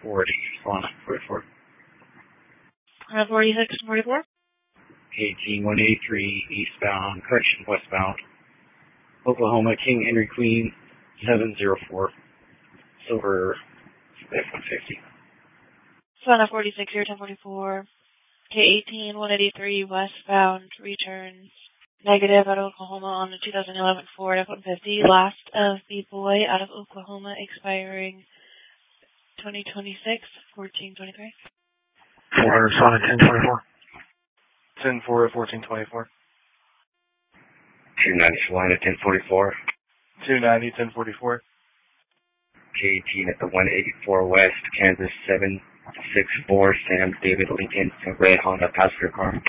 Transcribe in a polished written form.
40, Swan 44. 46 and 44. KT 183, eastbound, correction, westbound. Oklahoma, King Henry Queen, 704. Silver F-150. Swan 46 here, 1044. K18 183 westbound returns negative out of Oklahoma on the 2011 Ford F-150. Last of the boy out of Oklahoma expiring 2026, 1423. 400 Swan at 1024. 10-4 at 1424. 290 Swan at 1044. 290, 1044. K18 at the 184 West, Kansas 764, Sam David Lincoln, a red Honda passenger car.